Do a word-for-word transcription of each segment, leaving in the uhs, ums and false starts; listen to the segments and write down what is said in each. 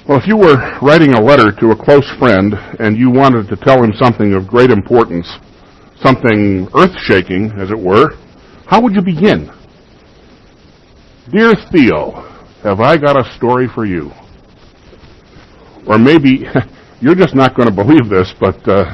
Well, if you were writing a letter to a close friend and you wanted to tell him something of great importance, something earth-shaking, as it were, how would you begin? Dear Theo, have I got a story for you? Or maybe, you're just not going to believe this, but, uh,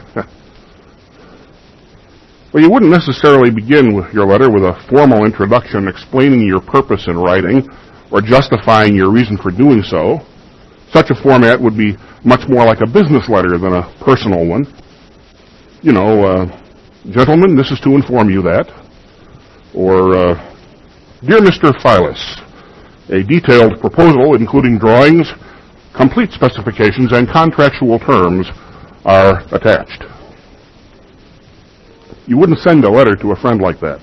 well, you wouldn't necessarily begin with your letter with a formal introduction explaining your purpose in writing or justifying your reason for doing so. Such a format would be much more like a business letter than a personal one. You know, uh, gentlemen, this is to inform you that. Or, uh, Dear Mister Phyllis, a detailed proposal including drawings, complete specifications, and contractual terms are attached. You wouldn't send a letter to a friend like that.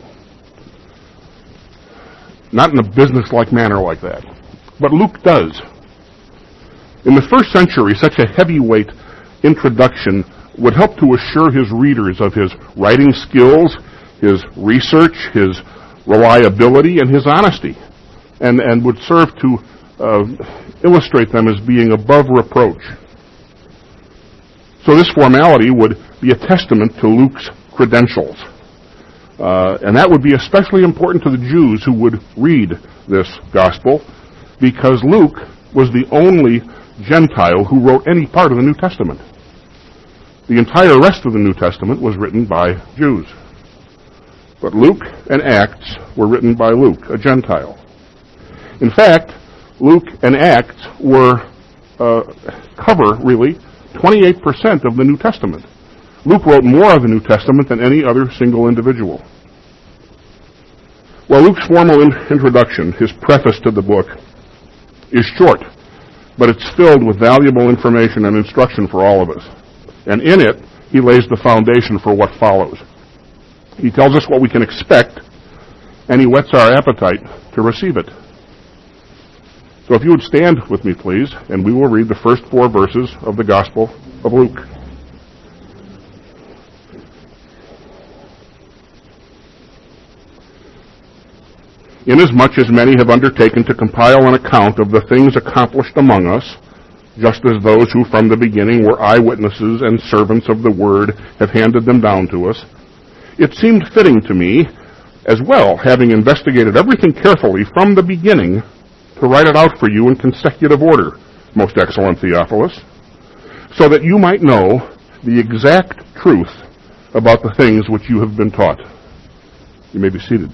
Not in a business-like manner like that. But Luke does. In the first century, such a heavyweight introduction would help to assure his readers of his writing skills, his research, his reliability, and his honesty, and, and would serve to uh, illustrate them as being above reproach. So this formality would be a testament to Luke's credentials. Uh, and that would be especially important to the Jews who would read this gospel, because Luke was the only Gentile who wrote any part of the New Testament. The entire rest of the New Testament was written by Jews. But Luke and Acts were written by Luke, a Gentile. In fact, Luke and Acts were uh, cover, really, twenty-eight percent of the New Testament. Luke wrote more of the New Testament than any other single individual. Well, Luke's formal in- introduction, his preface to the book, is short, but it's filled with valuable information and instruction for all of us. And in it, he lays the foundation for what follows. He tells us what we can expect, and he whets our appetite to receive it. So if you would stand with me, please, and we will read the first four verses of the Gospel of Luke. Inasmuch as many have undertaken to compile an account of the things accomplished among us, just as those who from the beginning were eyewitnesses and servants of the word have handed them down to us, it seemed fitting to me, as well, having investigated everything carefully from the beginning, to write it out for you in consecutive order, most excellent Theophilus, so that you might know the exact truth about the things which you have been taught. You may be seated.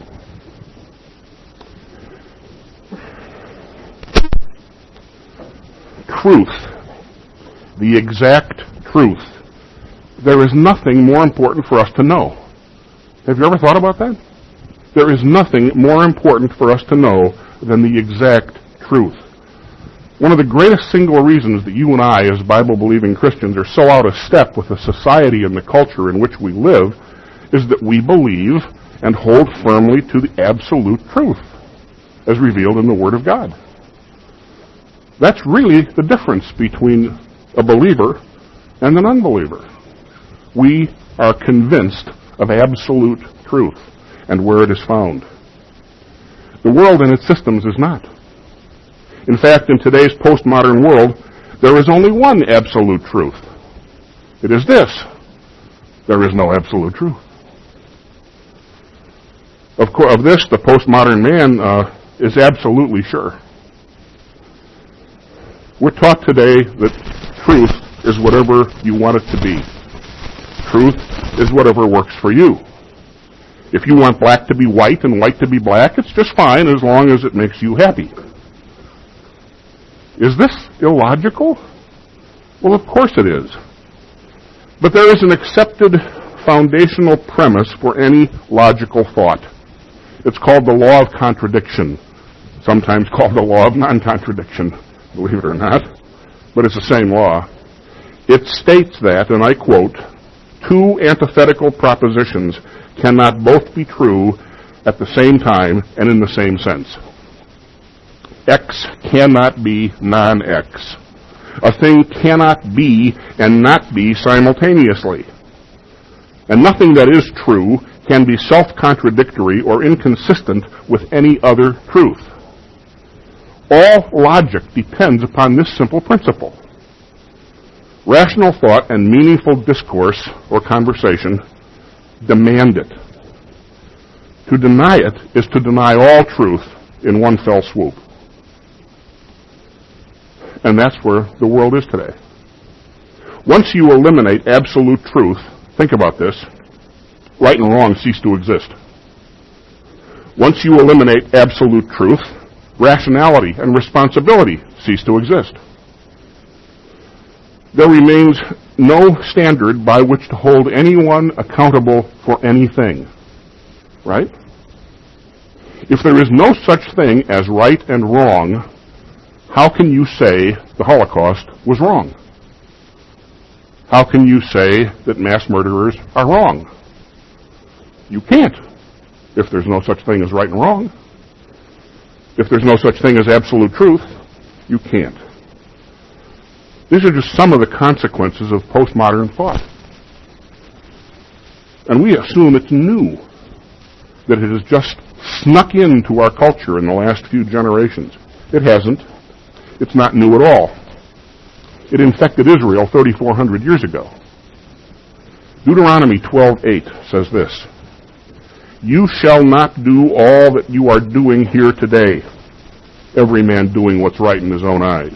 Truth, the exact truth. There is nothing more important for us to know. Have you ever thought about that? There is nothing more important for us to know than the exact truth. One of the greatest single reasons that you and I, as Bible-believing Christians, are so out of step with the society and the culture in which we live is that we believe and hold firmly to the absolute truth as revealed in the Word of God. That's really the difference between a believer and an unbeliever. We are convinced of absolute truth and where it is found. The world and its systems is not. In fact, in today's postmodern world, there is only one absolute truth. It is this: there is no absolute truth. Of course, of this, the postmodern man uh, is absolutely sure. We're taught today that truth is whatever you want it to be. Truth is whatever works for you. If you want black to be white and white to be black, it's just fine as long as it makes you happy. Is this illogical? Well, of course it is. But there is an accepted foundational premise for any logical thought. It's called the law of contradiction, sometimes called the law of non-contradiction, believe it or not, but it's the same law. It states that, and I quote, two antithetical propositions cannot both be true at the same time and in the same sense. X cannot be non-X. A thing cannot be and not be simultaneously. And nothing that is true can be self-contradictory or inconsistent with any other truth. All logic depends upon this simple principle. Rational thought and meaningful discourse or conversation demand it. To deny it is to deny all truth in one fell swoop. And that's where the world is today. Once you eliminate absolute truth, think about this, right and wrong cease to exist. Once you eliminate absolute truth, rationality and responsibility cease to exist. There remains no standard by which to hold anyone accountable for anything. Right? If there is no such thing as right and wrong, how can you say the Holocaust was wrong? How can you say that mass murderers are wrong? You can't, if there's no such thing as right and wrong. If there's no such thing as absolute truth, you can't. These are just some of the consequences of postmodern thought. And we assume it's new, that it has just snuck into our culture in the last few generations. It hasn't. It's not new at all. It infected Israel thirty-four hundred years ago. Deuteronomy twelve eight says this, "You shall not do all that you are doing here today, every man doing what's right in his own eyes."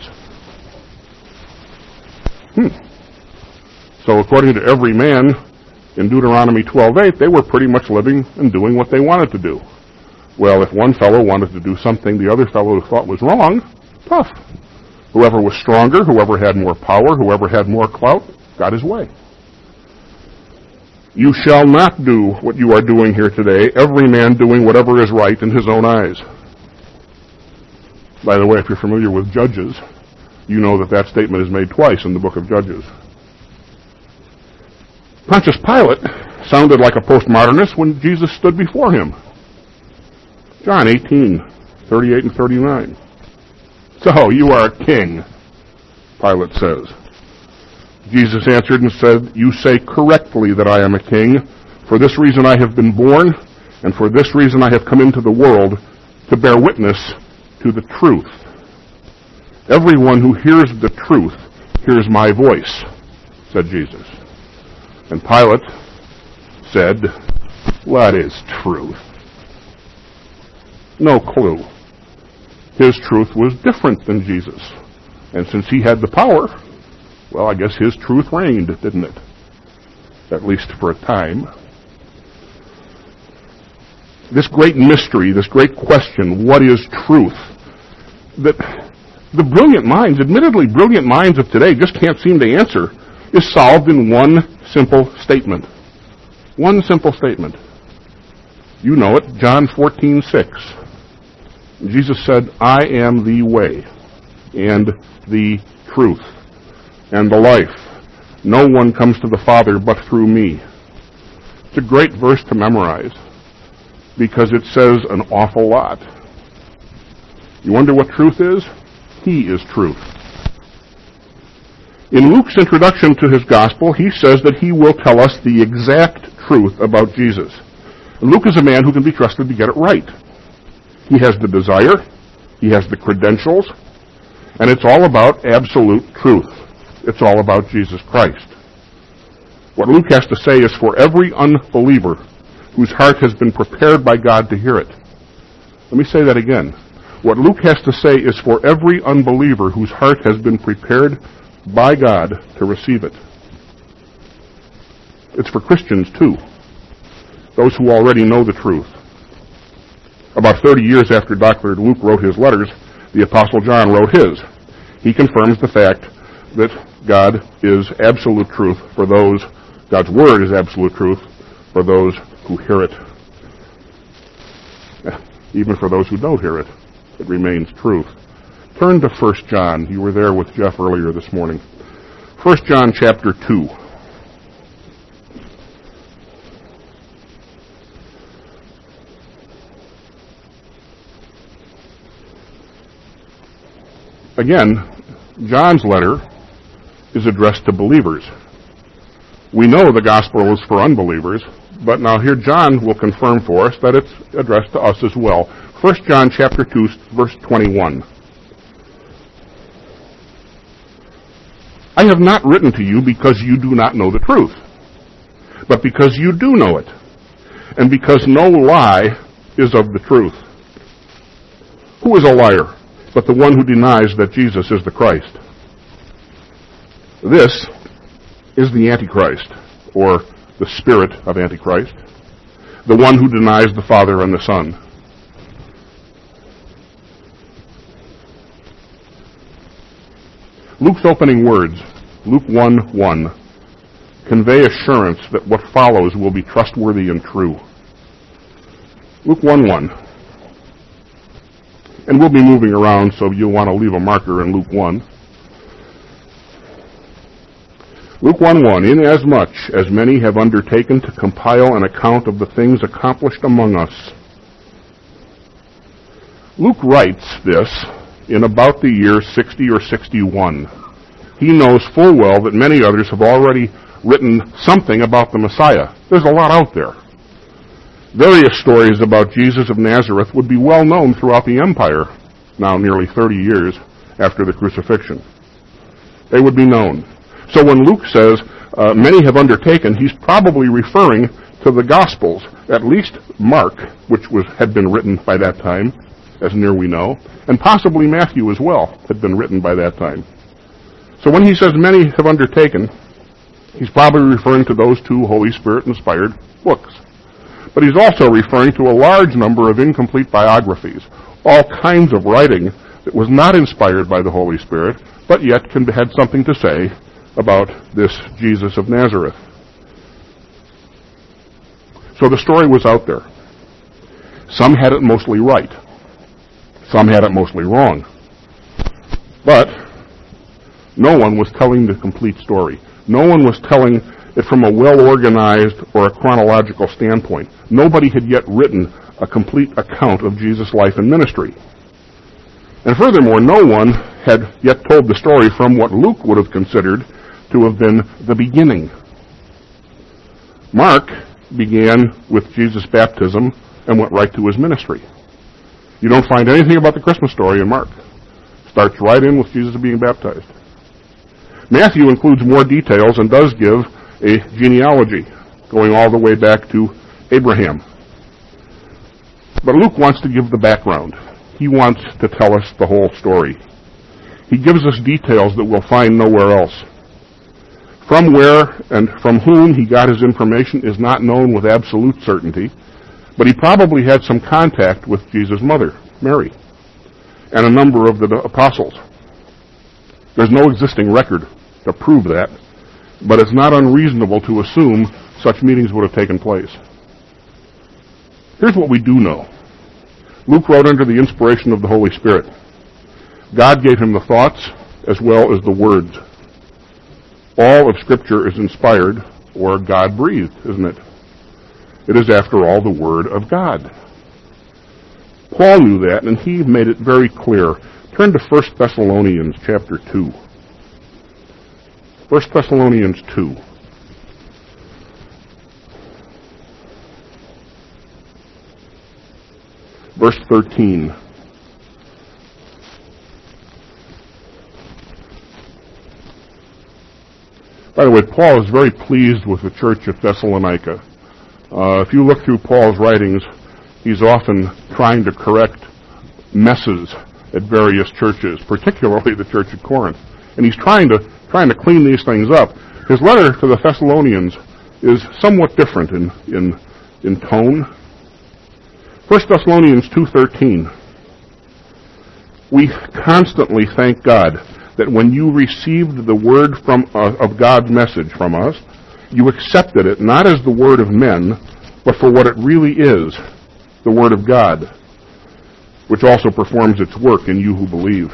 Hmm. So according to every man in Deuteronomy twelve eight, they were pretty much living and doing what they wanted to do. Well, if one fellow wanted to do something the other fellow thought was wrong, tough. Whoever was stronger, whoever had more power, whoever had more clout, got his way. You shall not do what you are doing here today, every man doing whatever is right in his own eyes. By the way, if you're familiar with Judges, you know that that statement is made twice in the book of Judges. Pontius Pilate sounded like a postmodernist when Jesus stood before him. John eighteen, thirty-eight and thirty-nine. "So, you are a king," Pilate says. Jesus answered and said, "You say correctly that I am a king. For this reason I have been born, and for this reason I have come into the world, to bear witness to the truth. Everyone who hears the truth hears my voice," said Jesus. And Pilate said, "What is truth?" No clue. His truth was different than Jesus. And since he had the power, well, I guess his truth reigned, didn't it? At least for a time. This great mystery, this great question, what is truth? That the brilliant minds, admittedly brilliant minds of today, just can't seem to answer, is solved in one simple statement. One simple statement. You know it, John fourteen six. Jesus said, "I am the way, and the truth, and the life. No one comes to the Father but through me." It's a great verse to memorize, because it says an awful lot. You wonder what truth is? He is truth. In Luke's introduction to his gospel, he says that he will tell us the exact truth about Jesus. And Luke is a man who can be trusted to get it right. He has the desire, he has the credentials, and it's all about absolute truth. It's all about Jesus Christ. What Luke has to say is for every unbeliever whose heart has been prepared by God to hear it. Let me say that again. What Luke has to say is for every unbeliever whose heart has been prepared by God to receive it. It's for Christians too, those who already know the truth. About thirty years after Doctor Luke wrote his letters, the Apostle John wrote his. He confirms the fact that God is absolute truth for those, God's Word is absolute truth for those who hear it. Even for those who don't hear it, it remains truth. Turn to First John. You were there with Jeff earlier this morning. First John chapter two. Again, John's letter is addressed to believers. We know the gospel is for unbelievers, but now here John will confirm for us that it's addressed to us as well. First John chapter two, verse twenty-one. I have not written to you because you do not know the truth, but because you do know it, and because no lie is of the truth. Who is a liar but the one who denies that Jesus is the Christ? This is the Antichrist, or the spirit of Antichrist, the one who denies the Father and the Son. Luke's opening words, Luke one one, convey assurance that what follows will be trustworthy and true. Luke one one. And we'll be moving around, so you'll want to leave a marker in Luke one. Luke one one, inasmuch as many have undertaken to compile an account of the things accomplished among us. Luke writes this in about the year sixty or sixty-one. He knows full well that many others have already written something about the Messiah. There's a lot out there. Various stories about Jesus of Nazareth would be well known throughout the empire, now nearly thirty years after the crucifixion. They would be known. So when Luke says, uh, many have undertaken, he's probably referring to the Gospels, at least Mark, which was had been written by that time, as near we know, and possibly Matthew as well had been written by that time. So when he says many have undertaken, he's probably referring to those two Holy Spirit-inspired books. But he's also referring to a large number of incomplete biographies, all kinds of writing that was not inspired by the Holy Spirit, but yet can, had something to say about this Jesus of Nazareth. So the story was out there. Some had it mostly right. Some had it mostly wrong. But no one was telling the complete story. No one was telling it from a well-organized or a chronological standpoint. Nobody had yet written a complete account of Jesus' life and ministry. And furthermore, no one had yet told the story from what Luke would have considered to have been the beginning. Mark began with Jesus' baptism and went right to his ministry. You don't find anything about the Christmas story in Mark. Starts right in with Jesus being baptized. Matthew includes more details and does give a genealogy going all the way back to Abraham. But Luke wants to give the background. He wants to tell us the whole story. He gives us details that we'll find nowhere else. From where and from whom he got his information is not known with absolute certainty, but he probably had some contact with Jesus' mother, Mary, and a number of the apostles. There's no existing record to prove that, but it's not unreasonable to assume such meetings would have taken place. Here's what we do know. Luke wrote under the inspiration of the Holy Spirit. God gave him the thoughts as well as the words. All of Scripture is inspired or God-breathed, isn't it? It is, after all, the Word of God. Paul knew that, and he made it very clear. Turn to First Thessalonians chapter two. First Thessalonians two. Verse thirteen. By the way, Paul is very pleased with the church at Thessalonica. Uh, if you look through Paul's writings, he's often trying to correct messes at various churches, particularly the church at Corinth. And he's trying to trying to clean these things up. His letter to the Thessalonians is somewhat different in in, in tone. First Thessalonians two thirteen. We constantly thank God that when you received the word from uh, of God's message from us, you accepted it not as the word of men, but for what it really is, the word of God, which also performs its work in you who believe.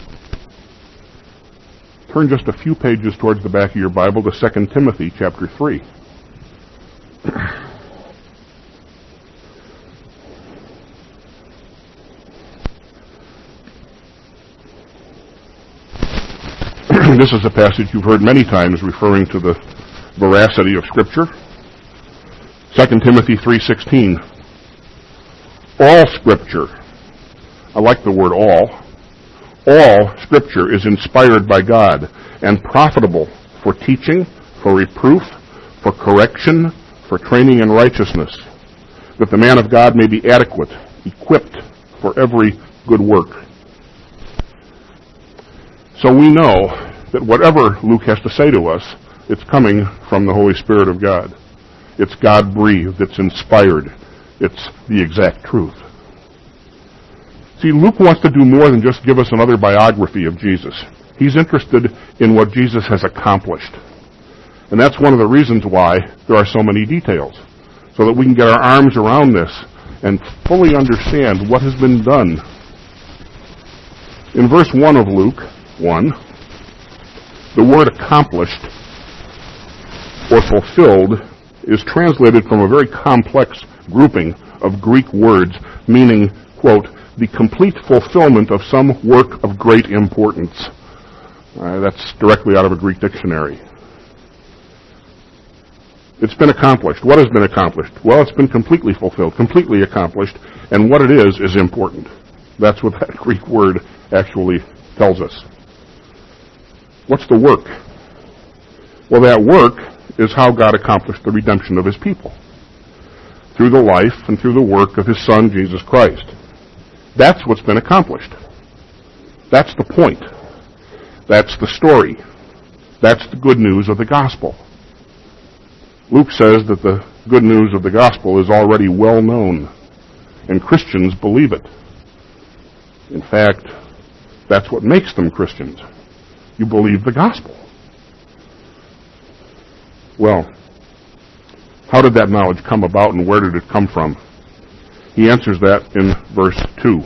Turn just a few pages towards the back of your Bible to Second Timothy chapter three. This is a passage you've heard many times referring to the veracity of Scripture. Second Timothy three sixteen. All Scripture, I like the word all, All Scripture is inspired by God and profitable for teaching, for reproof, for correction, for training in righteousness, that the man of God may be adequate, equipped for every good work. So we know that whatever Luke has to say to us, it's coming from the Holy Spirit of God. It's God-breathed. It's inspired. It's the exact truth. See, Luke wants to do more than just give us another biography of Jesus. He's interested in what Jesus has accomplished. And that's one of the reasons why there are so many details, so that we can get our arms around this and fully understand what has been done. In verse one of Luke one, the word accomplished or fulfilled is translated from a very complex grouping of Greek words meaning, quote, the complete fulfillment of some work of great importance. Uh, that's directly out of a Greek dictionary. It's been accomplished. What has been accomplished? Well, it's been completely fulfilled, completely accomplished, and what it is is important. That's what that Greek word actually tells us. What's the work? Well, that work is how God accomplished the redemption of His people, through the life and through the work of His Son, Jesus Christ. That's what's been accomplished. That's the point. That's the story. That's the good news of the gospel. Luke says that the good news of the gospel is already well known, and Christians believe it. In fact, that's what makes them Christians. You believe the gospel. Well, how did that knowledge come about, and where did it come from? He answers that in verse two.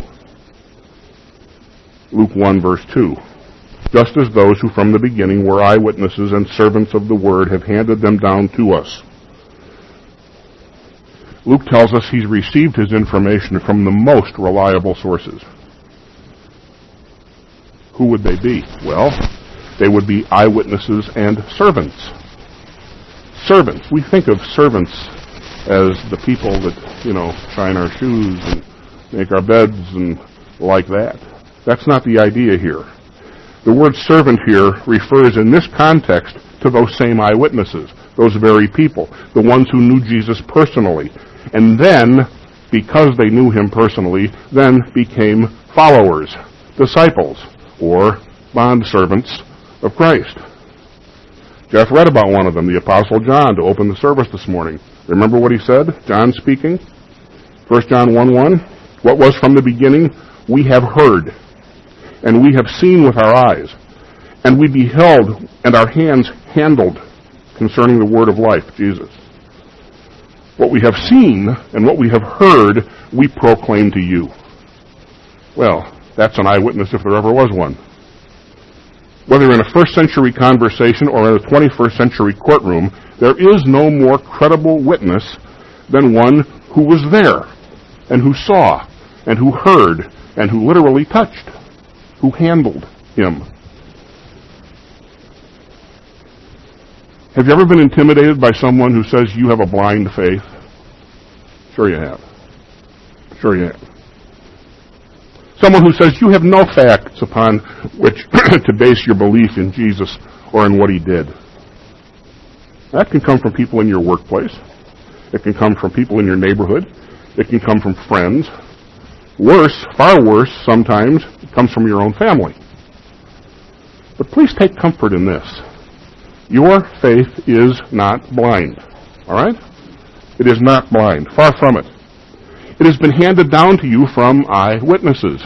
Luke one, verse two. Just as those who from the beginning were eyewitnesses and servants of the word have handed them down to us. Luke tells us he's received his information from the most reliable sources. Who would they be? Well, they would be eyewitnesses and servants. Servants. We think of servants as the people that, you know, shine our shoes and make our beds and like that. That's not the idea here. The word servant here refers in this context to those same eyewitnesses, those very people, the ones who knew Jesus personally, and then, because they knew Him personally, then became followers, disciples, or bondservants of Christ. Jeff read about one of them, the Apostle John, to open the service this morning. Remember what he said? John speaking. First John one one. What was from the beginning, we have heard, and we have seen with our eyes, and we beheld, and our hands handled concerning the word of life, Jesus. What we have seen and what we have heard, we proclaim to you. Well, that's an eyewitness if there ever was one. Whether in a first century conversation or in a twenty-first century courtroom, there is no more credible witness than one who was there, and who saw, and who heard, and who literally touched, who handled Him. Have you ever been intimidated by someone who says you have a blind faith? Sure you have. Sure you have. Someone who says you have no facts upon which to base your belief in Jesus or in what He did. That can come from people in your workplace. It can come from people in your neighborhood. It can come from friends. Worse, far worse sometimes, it comes from your own family. But please take comfort in this. Your faith is not blind. All right? It is not blind. Far from it. It has been handed down to you from eyewitnesses.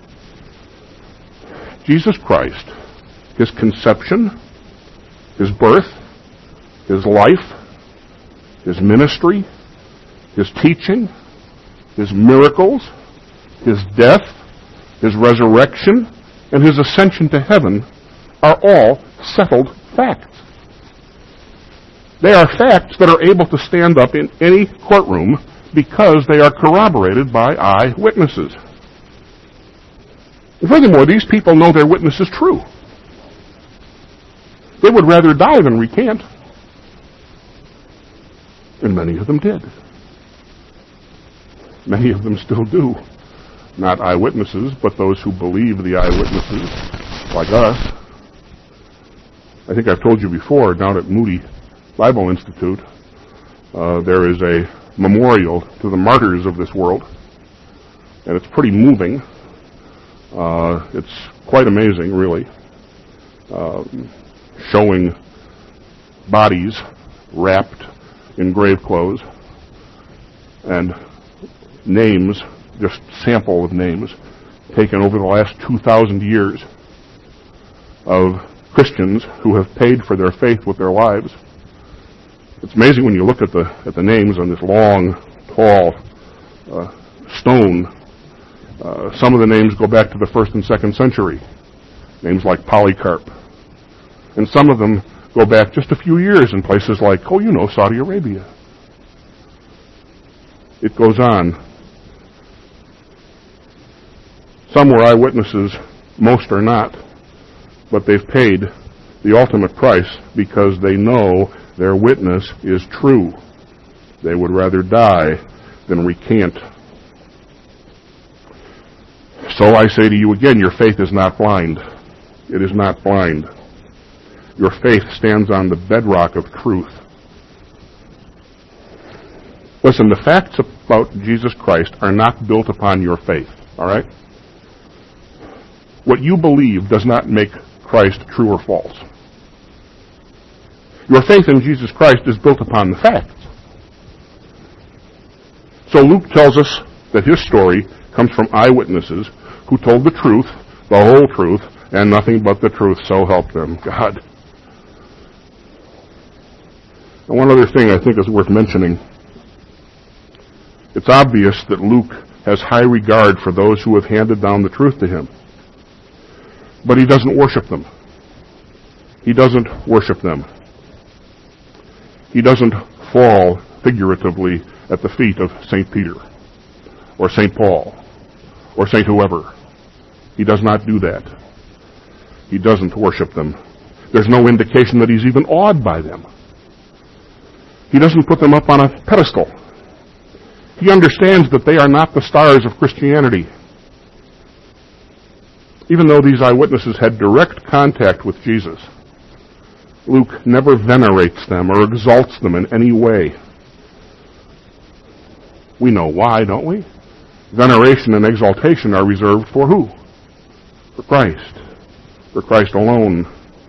Jesus Christ, His conception, His birth, His life, His ministry, His teaching, His miracles, His death, His resurrection, and His ascension to heaven are all settled facts. They are facts that are able to stand up in any courtroom because they are corroborated by eyewitnesses. And furthermore, these people know their witness is true. They would rather die than recant. And many of them did. Many of them still do. not eyewitnesses, but those who believe the eyewitnesses, like us. I think I've told you before, down at Moody Bible Institute, uh, there is a memorial to the martyrs of this world, and it's pretty moving. Uh, it's quite amazing, really, uh, showing bodies wrapped in grave clothes and names, just sample of names, taken over the last two thousand years of Christians who have paid for their faith with their lives. It's amazing when you look at the at the names on this long, tall uh, stone. Uh, some of the names go back to the first and second century, names like Polycarp. And some of them go back just a few years in places like, oh, you know, Saudi Arabia. It goes on. Some were eyewitnesses, most are not, but they've paid the ultimate price because they know their witness is true. They would rather die than recant. So I say to you again, your faith is not blind. It is not blind. Your faith stands on the bedrock of truth. Listen, the facts about Jesus Christ are not built upon your faith, all right? What you believe does not make Christ true or false. Your faith in Jesus Christ is built upon the facts. So Luke tells us that his story comes from eyewitnesses who told the truth, the whole truth, and nothing but the truth, so help them God. And one other thing I think is worth mentioning. It's obvious that Luke has high regard for those who have handed down the truth to him. But he doesn't worship them. He doesn't worship them. He doesn't fall figuratively at the feet of Saint Peter or Saint Paul or Saint whoever. He does not do that. He doesn't worship them. There's no indication that he's even awed by them. He doesn't put them up on a pedestal. He understands that they are not the stars of Christianity. Even though these eyewitnesses had direct contact with Jesus, Luke never venerates them or exalts them in any way. We know why, don't we? Veneration and exaltation are reserved for who? For Christ. For Christ alone.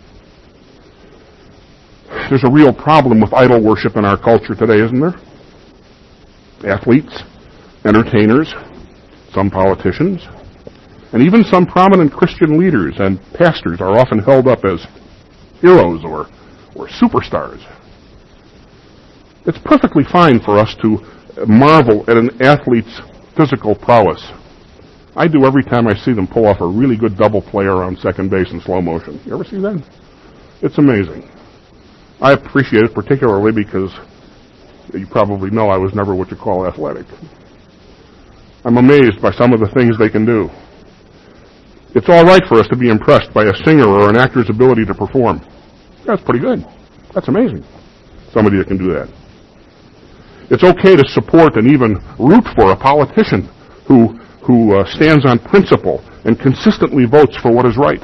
There's a real problem with idol worship in our culture today, isn't there? Athletes, entertainers, some politicians, and even some prominent Christian leaders and pastors are often held up as heroes or, or superstars. It's perfectly fine for us to marvel at an athlete's physical prowess. I do every time I see them pull off a really good double play around second base in slow motion. You ever see that? It's amazing. I appreciate it particularly because you probably know I was never what you call athletic. I'm amazed by some of the things they can do. It's all right for us to be impressed by a singer or an actor's ability to perform. That's pretty good. That's amazing. Somebody that can do that. It's okay to support and even root for a politician who who uh, stands on principle and consistently votes for what is right.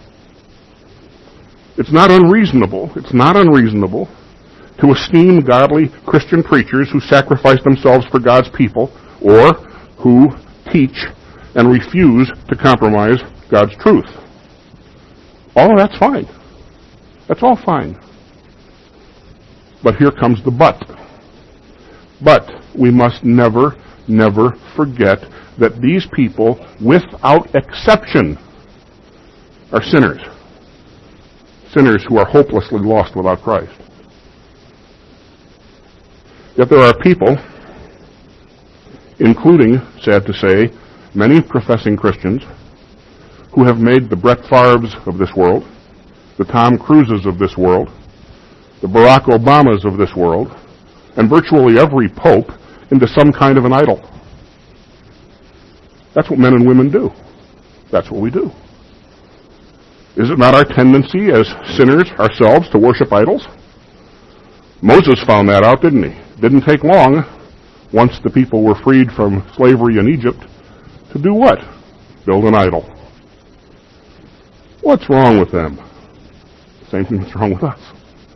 It's not unreasonable. It's not unreasonable to esteem godly Christian preachers who sacrifice themselves for God's people or who teach and refuse to compromise God's truth. All of that's fine. That's all fine. But here comes the but. But we must never, never forget that these people, without exception, are sinners. Sinners who are hopelessly lost without Christ. Yet there are people, including, sad to say, many professing Christians, who have made the Brett Favres of this world, the Tom Cruises of this world, the Barack Obamas of this world, and virtually every pope into some kind of an idol. That's what men and women do. That's what we do. Is it not our tendency as sinners ourselves to worship idols? Moses found that out, didn't he? Didn't take long, once the people were freed from slavery in Egypt, To do what? Build an idol. What's wrong with them? Same thing that's wrong with us.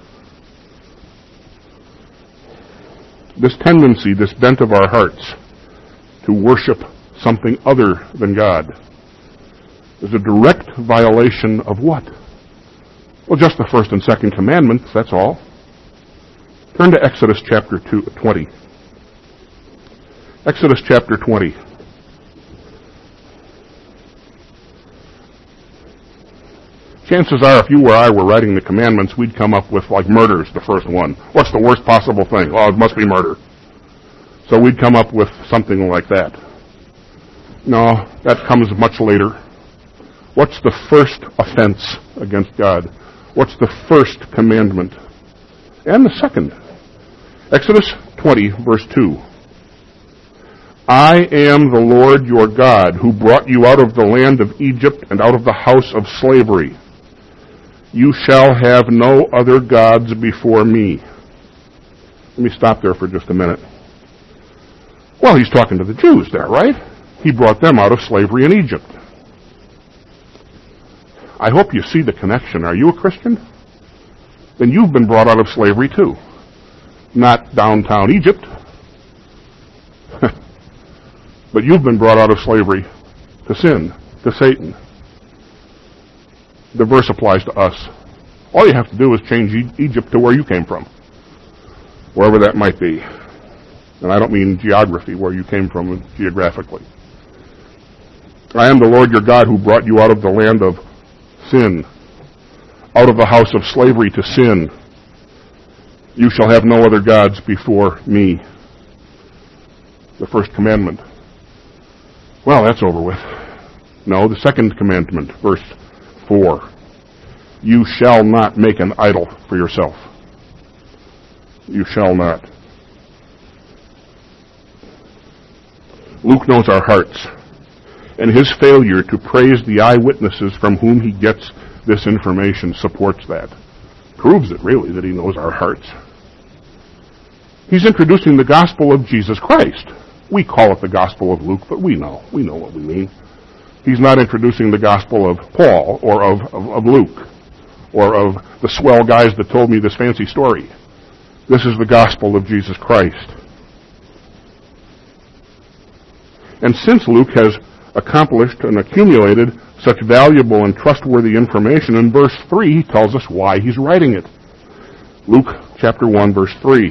This tendency, this bent of our hearts to worship something other than God is a direct violation of what? Well, just the first and second commandments, that's all. Turn to Exodus chapter two, twenty. Exodus chapter twenty. Chances are, if you or I were writing the commandments, we'd come up with, like, murder's the first one. What's the worst possible thing? Oh, it must be murder. So we'd come up with something like that. No, that comes much later. What's the first offense against God? What's the first commandment? And the second. Exodus twenty, verse two. I am the Lord your God, who brought you out of the land of Egypt and out of the house of slavery. You shall have no other gods before me. Let me stop there for just a minute. Well, he's talking to the Jews there, right? He brought them out of slavery in Egypt. I hope you see the connection. Are you a Christian? Then you've been brought out of slavery too. Not downtown Egypt. But you've been brought out of slavery to sin, to Satan. The verse applies to us. All you have to do is change Egypt to where you came from, wherever that might be. And I don't mean geography, where you came from geographically. I am the Lord your God who brought you out of the land of sin, out of the house of slavery to sin. You shall have no other gods before me. The first commandment. Well, that's over with. No, the second commandment, verse four. You shall not make an idol for yourself. You shall not. Luke knows our hearts, and his failure to praise the eyewitnesses from whom he gets this information supports that. Proves it, really, that he knows our hearts. He's introducing the gospel of Jesus Christ. We call it the Gospel of Luke, but we know. We know what we mean. He's not introducing the Gospel of Paul or of, of, of Luke or of the swell guys that told me this fancy story. This is the Gospel of Jesus Christ. And since Luke has accomplished and accumulated such valuable and trustworthy information, in verse three he tells us why he's writing it. Luke chapter one, verse three.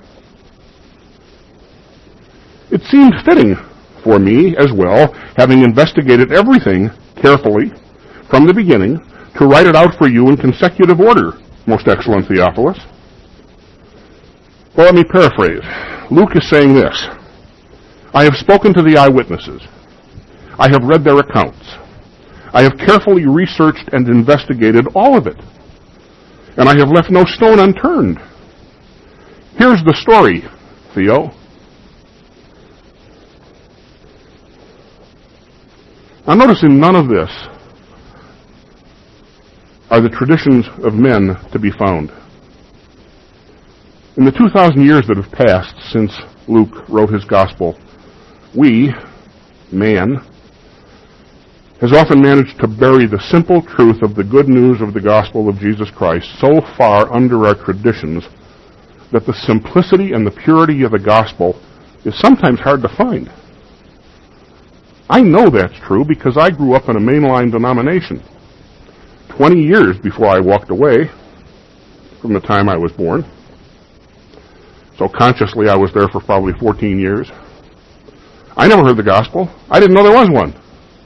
It seemed fitting for me as well, having investigated everything carefully from the beginning, to write it out for you in consecutive order, most excellent Theophilus. Well, let me paraphrase. Luke is saying this. I have spoken to the eyewitnesses. I have read their accounts. I have carefully researched and investigated all of it. And I have left no stone unturned. Here's the story, Theo. Now notice in none of this are the traditions of men to be found. In the two thousand years that have passed since Luke wrote his gospel, we, man, has often managed to bury the simple truth of the good news of the gospel of Jesus Christ so far under our traditions that the simplicity and the purity of the gospel is sometimes hard to find. I know that's true because I grew up in a mainline denomination. Twenty years before I walked away from the time I was born. So consciously I was there for probably fourteen years. I never heard the gospel. I didn't know there was one.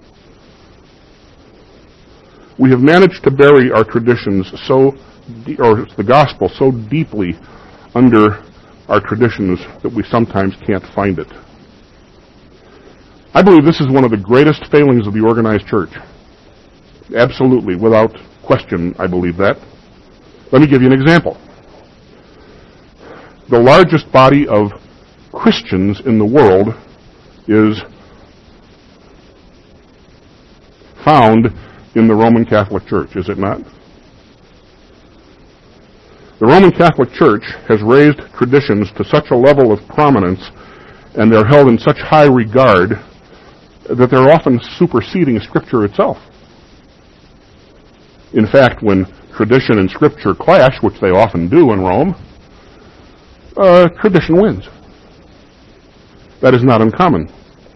We have managed to bury our traditions so, or the gospel so deeply under our traditions that we sometimes can't find it. I believe this is one of the greatest failings of the organized church. Absolutely, without question, I believe that. Let me give you an example. The largest body of Christians in the world is found in the Roman Catholic Church, is it not? The Roman Catholic Church has raised traditions to such a level of prominence, and they're held in such high regard, that they're often superseding Scripture itself. In fact, when tradition and Scripture clash, which they often do in Rome, uh, tradition wins. That is not uncommon.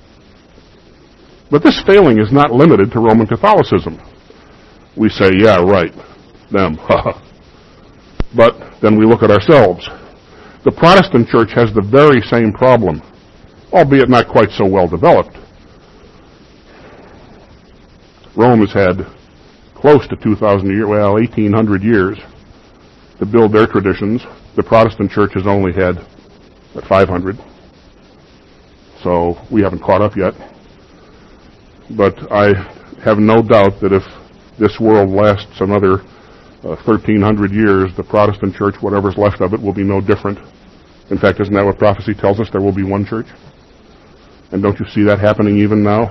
But this failing is not limited to Roman Catholicism. We say, yeah, right, them. But then we look at ourselves. The Protestant church has the very same problem, albeit not quite so well developed. Rome has had close to two thousand years, well, eighteen hundred years to build their traditions. The Protestant church has only had, what, five hundred. So we haven't caught up yet. But I have no doubt that if this world lasts another uh, thirteen hundred years, the Protestant church, whatever's left of it, will be no different. In fact, isn't that what prophecy tells us? There will be one church. And don't you see that happening even now?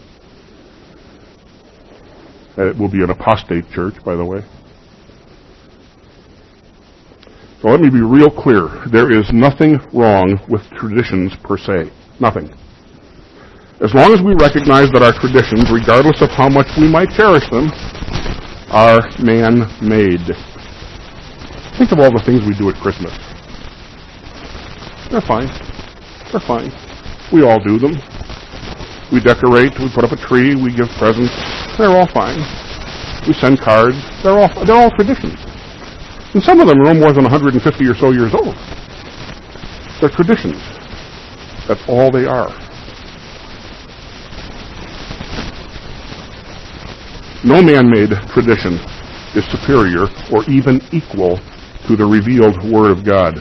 It will be an apostate church, by the way. So let me be real clear. There is nothing wrong with traditions per se. Nothing. As long as we recognize that our traditions, regardless of how much we might cherish them, are man-made. Think of all the things we do at Christmas. They're fine. They're fine. We all do them. We decorate, we put up a tree, we give presents. They're all fine. We send cards. They're all they're all traditions. And some of them are no more than one hundred fifty or so years old. They're traditions. That's all they are. No man-made tradition is superior or even equal to the revealed Word of God.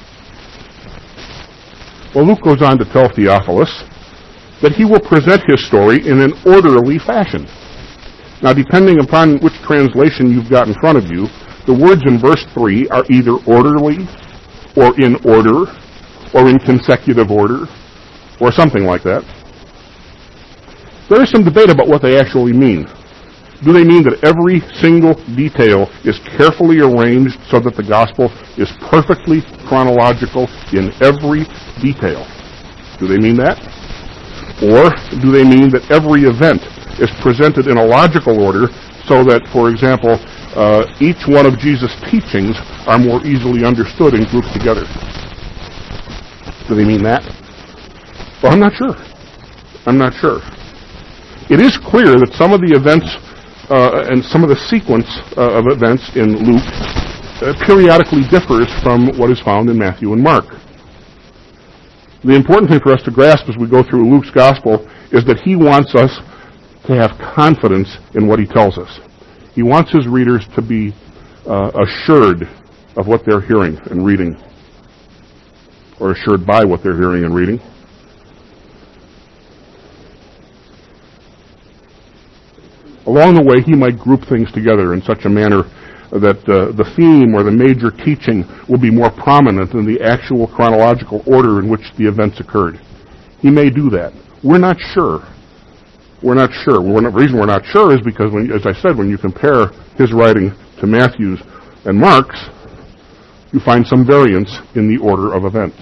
Well, Luke goes on to tell Theophilus that he will present his story in an orderly fashion. Now, depending upon which translation you've got in front of you, the words in verse three are either orderly, or in order, or in consecutive order, or something like that. There is some debate about what they actually mean. Do they mean that every single detail is carefully arranged so that the gospel is perfectly chronological in every detail? Do they mean that? Or do they mean that every event is presented in a logical order so that, for example, uh, each one of Jesus' teachings are more easily understood and grouped together? Do they mean that? Well, I'm not sure. I'm not sure. It is clear that some of the events uh, and some of the sequence uh, of events in Luke uh, periodically differs from what is found in Matthew and Mark. The important thing for us to grasp as we go through Luke's gospel is that he wants us to have confidence in what he tells us. He wants his readers to be uh, assured of what they're hearing and reading, or assured by what they're hearing and reading. Along the way, he might group things together in such a manner that uh, the theme or the major teaching will be more prominent than the actual chronological order in which the events occurred. He may do that. We're not sure. We're not sure. We're not, the reason we're not sure is because, when, as I said, when you compare his writing to Matthew's and Mark's, you find some variance in the order of events.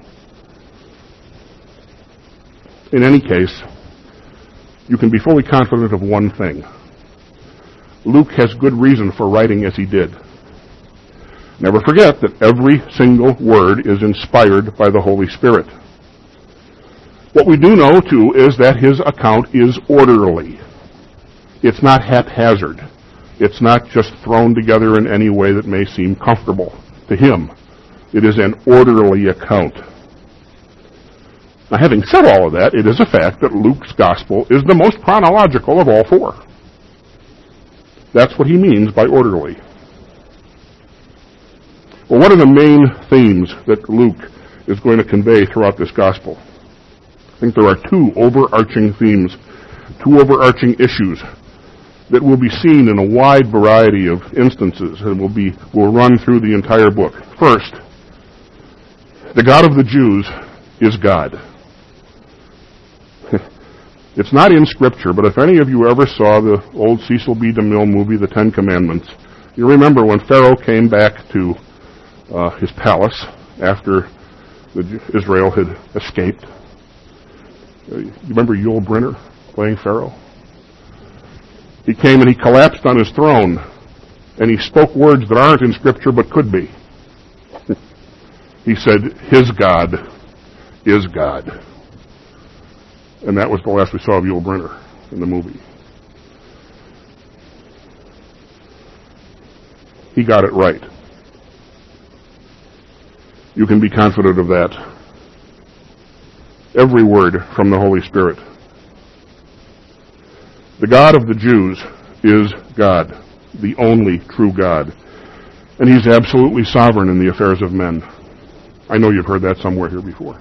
In any case, you can be fully confident of one thing. Luke has good reason for writing as he did. Never forget that every single word is inspired by the Holy Spirit. What we do know, too, is that his account is orderly. It's not haphazard. It's not just thrown together in any way that may seem comfortable to him. It is an orderly account. Now, having said all of that, it is a fact that Luke's gospel is the most chronological of all four. That's what he means by orderly. Well, what are the main themes that Luke is going to convey throughout this gospel? I think there are two overarching themes, two overarching issues that will be seen in a wide variety of instances and will be will run through the entire book. First, the God of the Jews is God. It's not in Scripture, but if any of you ever saw the old Cecil B. DeMille movie, The Ten Commandments, you remember when Pharaoh came back to uh, his palace after the, Israel had escaped. Uh, you remember Yul Brynner? playing Pharaoh. He came and he collapsed on his throne, and he spoke words that aren't in Scripture but could be. He said, his God is God. And that was the last we saw of Yul Brynner in the movie. He got it right. You can be confident of that. Every word from the Holy Spirit. The God of the Jews is God, the only true God. And he's absolutely sovereign in the affairs of men. I know you've heard that somewhere here before.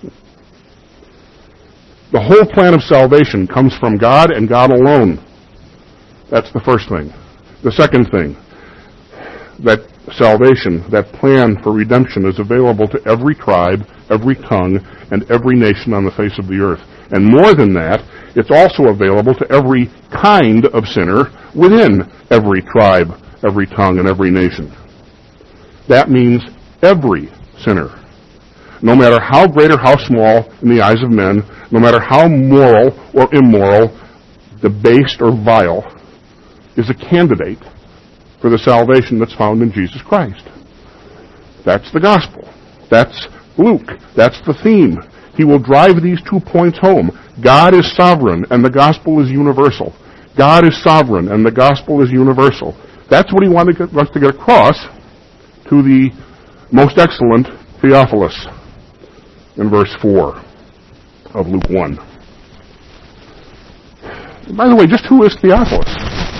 The whole plan of salvation comes from God and God alone. That's the first thing. The second thing, that salvation, that plan for redemption is available to every tribe, every tongue, and every nation on the face of the earth. And more than that, it's also available to every kind of sinner within every tribe, every tongue, and every nation. That means every sinner. No matter how great or how small in the eyes of men, no matter how moral or immoral, debased or vile, is a candidate for the salvation that's found in Jesus Christ. That's the gospel. That's Luke. That's the theme. He will drive these two points home. God is sovereign and the gospel is universal. God is sovereign and the gospel is universal. That's what he wanted us to get across to the most excellent Theophilus in verse four of Luke one. By the way, just who is Theophilus?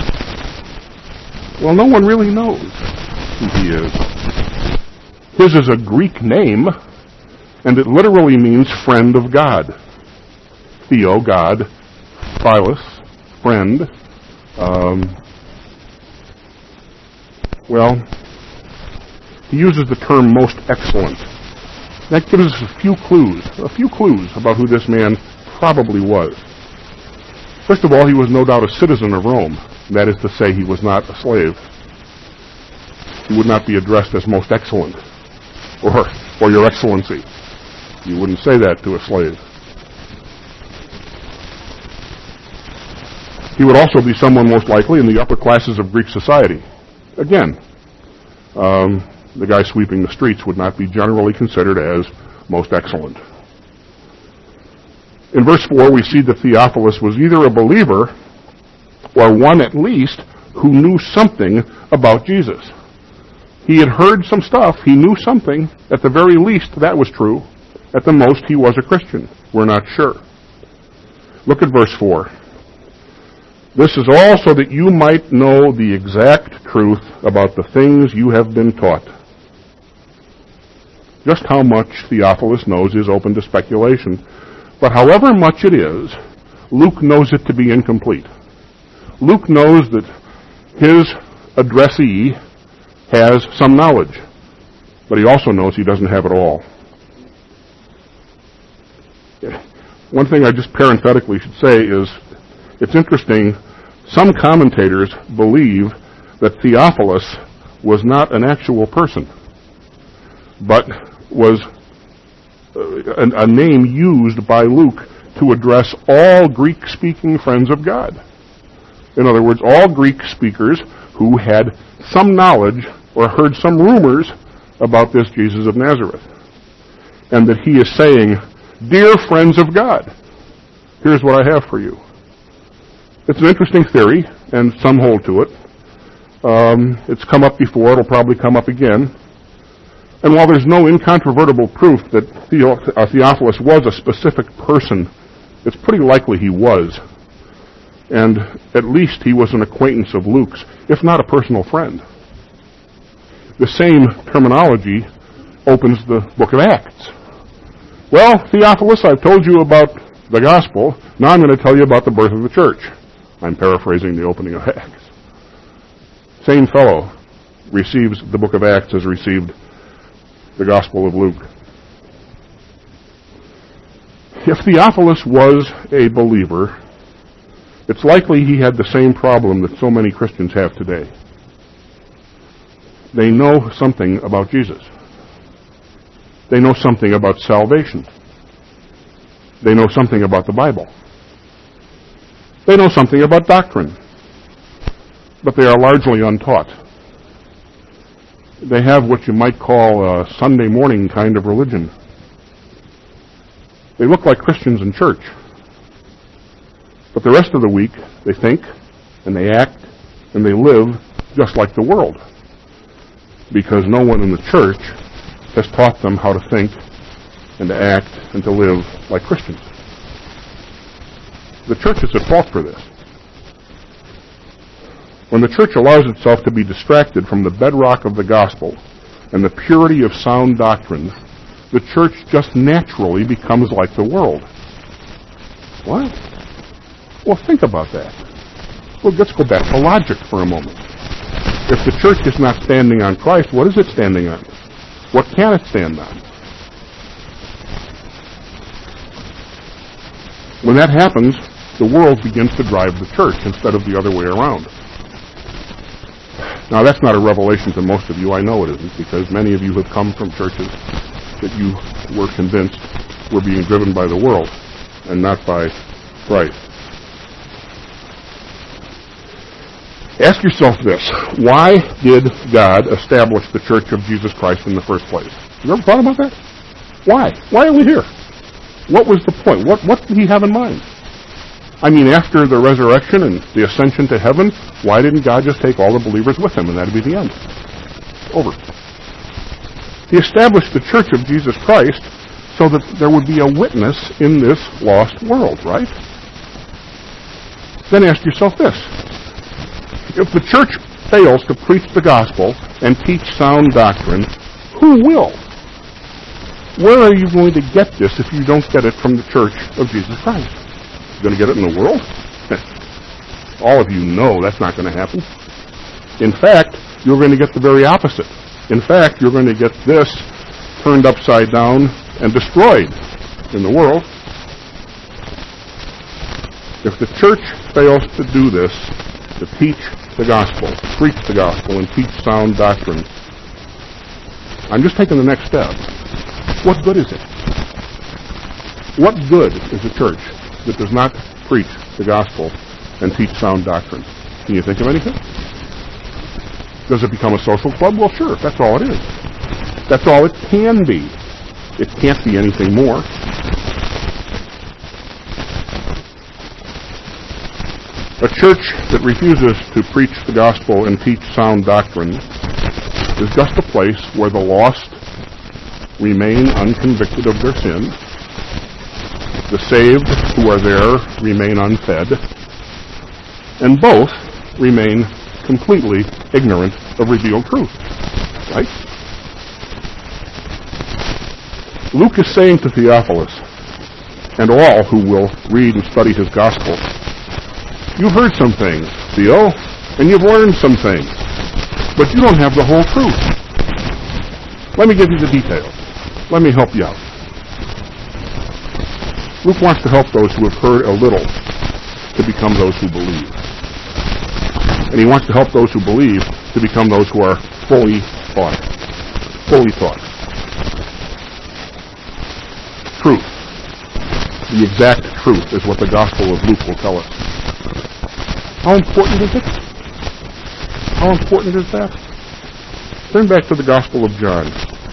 Well, no one really knows who he is. His is a Greek name, and it literally means friend of God. Theo, God. Philos, friend. Um, well, he uses the term most excellent. That gives us a few clues, a few clues about who this man probably was. First of all, he was no doubt a citizen of Rome. That is to say, he was not a slave. He would not be addressed as most excellent, or, or your excellency. You wouldn't say that to a slave. He would also be someone most likely in the upper classes of Greek society. Again, um, the guy sweeping the streets would not be generally considered as most excellent. In verse four, we see that Theophilus was either a believer or one at least who knew something about Jesus. He had heard some stuff. He knew something. At the very least, that was true. At the most, he was a Christian. We're not sure. Look at verse four. This is all so that you might know the exact truth about the things you have been taught. Just how much Theophilus knows is open to speculation. But however much it is, Luke knows it to be incomplete. Luke knows that his addressee has some knowledge, but he also knows he doesn't have it all. One thing I just parenthetically should say is, it's interesting, some commentators believe that Theophilus was not an actual person, but was a, a name used by Luke to address all Greek-speaking friends of God. In other words, all Greek speakers who had some knowledge or heard some rumors about this Jesus of Nazareth. And that he is saying, dear friends of God, here's what I have for you. It's an interesting theory, and some hold to it. Um, it's come up before, it'll probably come up again. And while there's no incontrovertible proof that Theo- uh, Theophilus was a specific person, it's pretty likely he was. And at least he was an acquaintance of Luke's, if not a personal friend. The same terminology opens the book of Acts. Well, Theophilus, I've told you about the gospel. Now I'm going to tell you about the birth of the church. I'm paraphrasing the opening of Acts. Same fellow receives the book of Acts as received the gospel of Luke. If Theophilus was a believer, it's likely he had the same problem that so many Christians have today. They know something about Jesus. They know something about salvation. They know something about the Bible. They know something about doctrine, but they are largely untaught. They have what you might call a Sunday morning kind of religion. They look like Christians in church, but the rest of the week they think and they act and they live just like the world, because no one in the church has taught them how to think and to act and to live like Christians. The church is at fault for this. When the church allows itself to be distracted from the bedrock of the gospel and the purity of sound doctrine, the church just naturally becomes like the world. What? Well, think about that. Well, let's go back to logic for a moment. If the church is not standing on Christ, what is it standing on? What can it stand on? When that happens, the world begins to drive the church instead of the other way around. Now, that's not a revelation to most of you. I know it isn't, because many of you have come from churches that you were convinced were being driven by the world and not by Christ. Ask yourself this: why did God establish the Church of Jesus Christ in the first place? You ever thought about that? Why? Why are we here? What was the point? What, what did he have in mind? I mean, after the resurrection and the ascension to heaven, why didn't God just take all the believers with him and that'd be the end? Over. He established the Church of Jesus Christ so that there would be a witness in this lost world, right? Then ask yourself this: if the church fails to preach the gospel and teach sound doctrine, who will? Where are you going to get this if you don't get it from the Church of Jesus Christ? You're going to get it in the world? All of you know that's not going to happen. In fact, you're going to get the very opposite. In fact, you're going to get this turned upside down and destroyed in the world. If the church fails to do this, to teach the gospel, preach the gospel, and teach sound doctrine, I'm just taking the next step. What good is it? What good is a church that does not preach the gospel and teach sound doctrine? Can you think of anything? Does it become a social club? Well, sure, that's all it is. That's all it can be. It can't be anything more. A church that refuses to preach the gospel and teach sound doctrine is just a place where the lost remain unconvicted of their sin, the saved who are there remain unfed, and both remain completely ignorant of revealed truth. Right? Luke is saying to Theophilus, and all who will read and study his gospel, you've heard some things, Theo, and you've learned some things, but you don't have the whole truth. Let me give you the details. Let me help you out. Luke wants to help those who have heard a little to become those who believe. And he wants to help those who believe to become those who are fully taught. Fully taught. Truth. The exact truth is what the Gospel of Luke will tell us. How important is it? How important is that? Turn back to the Gospel of John.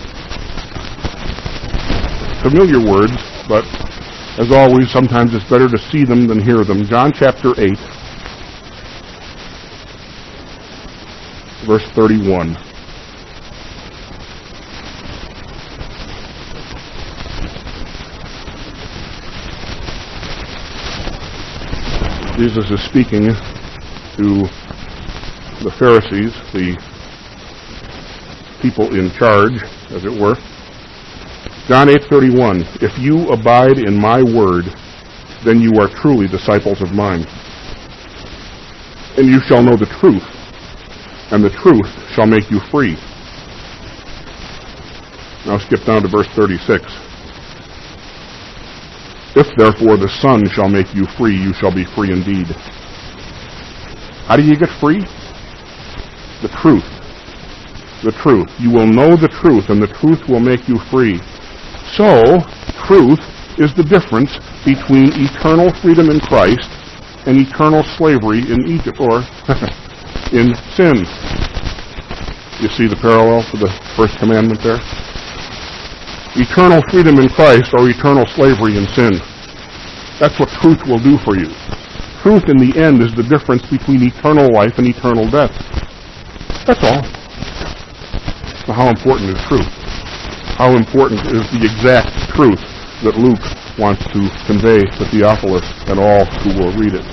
Familiar words, but as always, sometimes it's better to see them than hear them. John chapter eight, verse thirty-one. Jesus is speaking to the Pharisees, the people in charge, as it were. John eight thirty-one, if you abide in my word, then you are truly disciples of mine. And you shall know the truth, and the truth shall make you free. Now skip down to verse thirty-six. If therefore the Son shall make you free, you shall be free indeed. How do you get free? The truth. The truth. You will know the truth, and the truth will make you free. So, truth is the difference between eternal freedom in Christ and eternal slavery in Egypt, or in sin. You see the parallel to the first commandment there? Eternal freedom in Christ or eternal slavery in sin. That's what truth will do for you. Truth in the end is the difference between eternal life and eternal death. That's all. So how important is truth? How important is the exact truth that Luke wants to convey to Theophilus and all who will read it?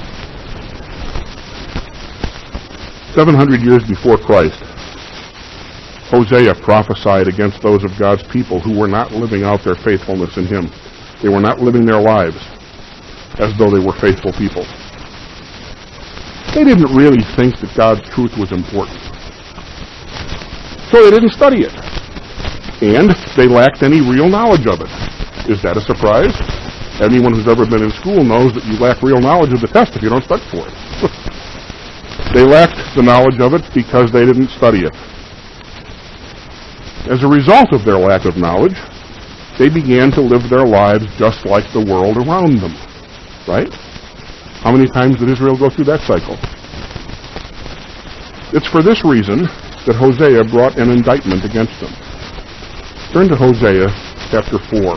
Seven hundred years before Christ, Hosea prophesied against those of God's people who were not living out their faithfulness in Him. They were not living their lives as though they were faithful people. They didn't really think that God's truth was important. So they didn't study it. And they lacked any real knowledge of it. Is that a surprise? Anyone who's ever been in school knows that you lack real knowledge of the test if you don't study for it. They lacked the knowledge of it because they didn't study it. As a result of their lack of knowledge, they began to live their lives just like the world around them. Right? How many times did Israel go through that cycle? It's for this reason that Hosea brought an indictment against them. Turn to Hosea chapter four.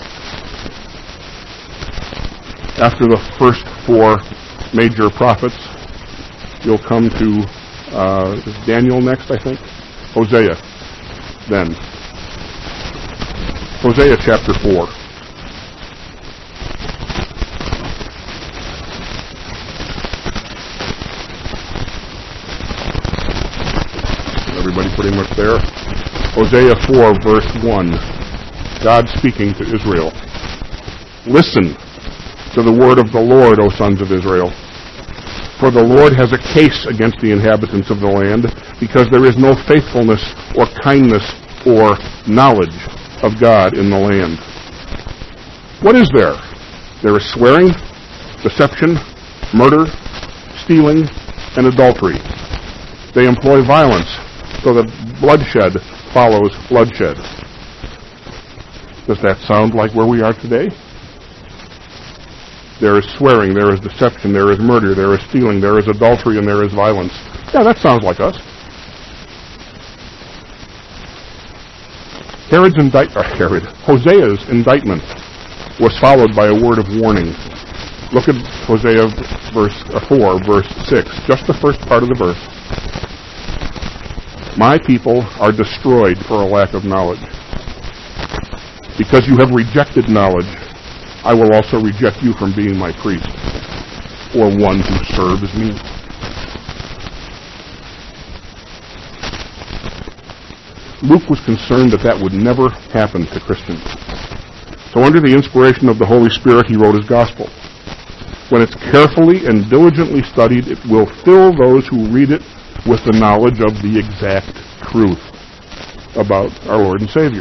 After the first four major prophets, you'll come to uh, is Daniel next, I think? Hosea. Then. Hosea chapter four. Everybody pretty much there? Hosea four, verse one. God speaking to Israel. Listen to the word of the Lord, O sons of Israel. For the Lord has a case against the inhabitants of the land, because there is no faithfulness or kindness or knowledge of God in the land. What is there? There is swearing, deception, murder, stealing, and adultery. They employ violence, so that bloodshed follows bloodshed. Does that sound like where we are today? There is swearing, there is deception, there is murder, there is stealing, there is adultery, and there is violence. Yeah, that sounds like us. Herod's indict, or Herod, Hosea's indictment was followed by a word of warning. Look at Hosea verse uh, four, verse six, just the first part of the verse. My people are destroyed for a lack of knowledge. Because you have rejected knowledge, I will also reject you from being my priest, or one who serves me. Luke was concerned that that would never happen to Christians. So under the inspiration of the Holy Spirit, he wrote his gospel. When it's carefully and diligently studied, it will fill those who read it with the knowledge of the exact truth about our Lord and Savior.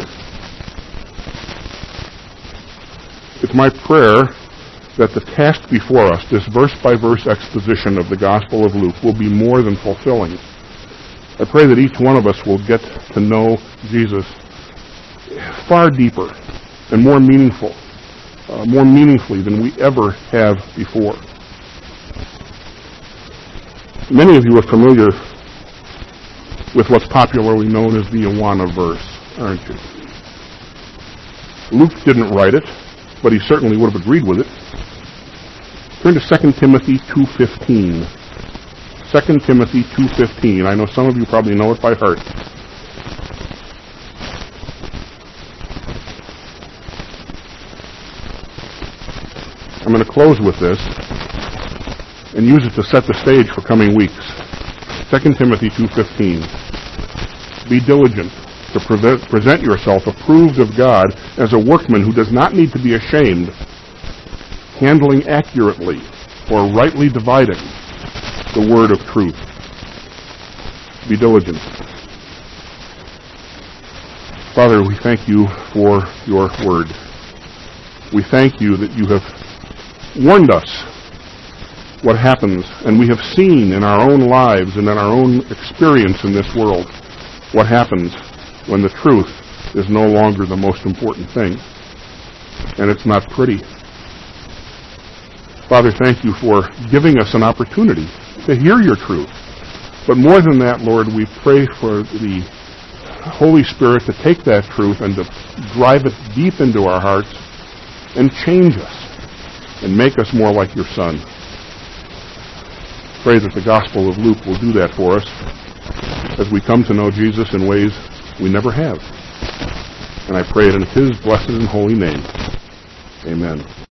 It's my prayer that the task before us, this verse-by-verse exposition of the Gospel of Luke, will be more than fulfilling. I pray that each one of us will get to know Jesus far deeper and more meaningful, uh, more meaningfully than we ever have before. Many of you are familiar with what's popularly known as the Awana verse, aren't you? Luke didn't write it, but he certainly would have agreed with it. Turn to Second Timothy two fifteen. Second Timothy two fifteen. I know some of you probably know it by heart. I'm going to close with this and use it to set the stage for coming weeks. Second Timothy two fifteen. Be diligent to pre- present yourself approved of God as a workman who does not need to be ashamed, handling accurately or rightly dividing the word of truth. Be diligent. Father, we thank you for your word. We thank you that you have warned us what happens, and we have seen in our own lives and in our own experience in this world what happens when the truth is no longer the most important thing. And it's not pretty. Father, thank you for giving us an opportunity to hear your truth. But more than that, Lord, we pray for the Holy Spirit to take that truth and to drive it deep into our hearts and change us and make us more like your Son. Pray that the Gospel of Luke will do that for us as we come to know Jesus in ways we never have. And I pray it in his blessed and holy name. Amen.